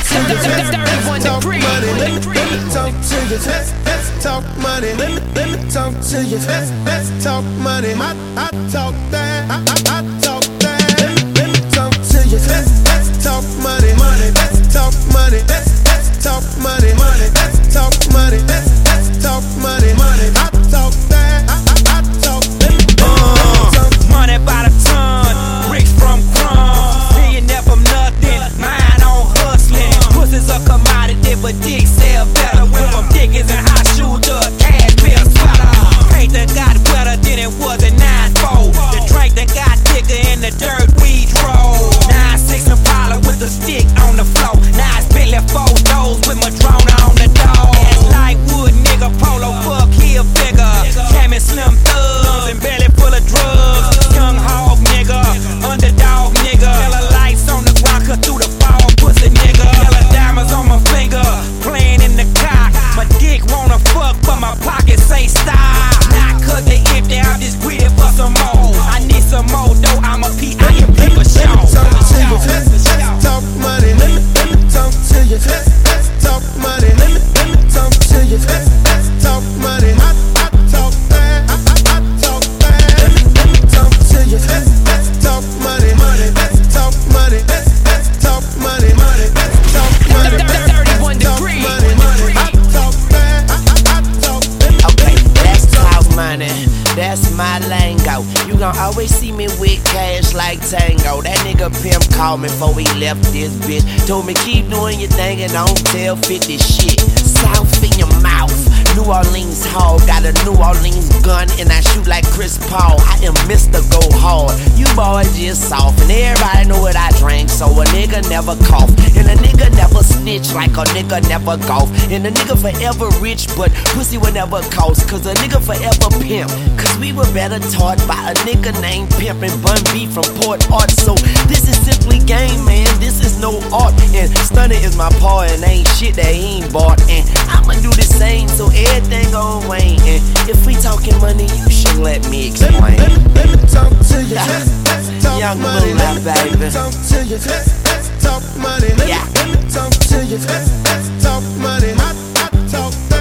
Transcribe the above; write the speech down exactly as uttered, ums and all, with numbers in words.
thirty-one degrees. Let me talk to you. Let's, let's talk money. Let me, let me talk to you. Let's, let's talk money. I, I talk that. I, I, I talk that. Let me, let me talk to you. Let's, let's talk money. Money. Let's talk money. Let's, let's talk money. Money. Let's talk money. Let's, let's talk money. Money. I talk that. I, I, I talk. Let me, let me talk. Money by the ton, rich from crumbs, millionaire from nothing, mind on hustling. Pussy's a commodity, but dick sell better. Went from Dickies and high shoes to a cash bill sweater. Paint that got wetter than it was in nine four. The drink that got thicker in the dirt weed roll. nine six Impala with the stick on the floor. Now it's Bentley four doors with Madrona on the door. It's like wood, nigga, polo, fuck, he a figure. Cammy slim thugs and belly full of drugs. Young hog nigga, underdog nigga. Yellow lights on the ground, cut through the fall, pussy nigga. Yellow diamonds on my finger, playing in the cock. My dick wanna fuck, but my pocket say stop. Not cause they empty, I'm just greedy for some more. I need some more though, I'm a P I M P for sure. Let me talk to you, let's talk money. Let me, let me talk to you, let's, let's talk money. Let me, let me talk to you, let's, let's talk money. I, I talk that, I, I, I talk that. Let me, let me talk to you, let's, let's talk money. Money, let's talk money. Let's, let's talk money. Money, let's talk money. thirty-one degrees. I talk that, I, I, I talk. Okay, let's talk money. That's my lingo. You gon' always see me with cash like Tango. That nigga pimp called me before he left this bitch. Told me keep doing your thing and don't tell fifty shit. South in your mouth. New Orleans hog, got a New Orleans gun and I shoot like Chris Paul. I am Mister Go Hard. You boys just soft and everybody know what I drink, so a nigga never cough and a nigga never snitch like a nigga never golf. And a nigga forever rich, but pussy will never cost. Cause a nigga forever pimp. Cause we were better taught by a nigga named Pimp and Bun B from Port Art. So this is simply game, man. This is no art. And stunning is my part and ain't shit that he ain't bought. And I'ma do the same so everything gon' wane. And if we talking money, you should let me explain. Let me, let me talk to you. Let's, let's talk Young money. Moolah, Let me, let me baby. talk to you. Let's, let's talk money. Let me, Yeah. let me talk to you. Let's, let's talk money. I, I talk.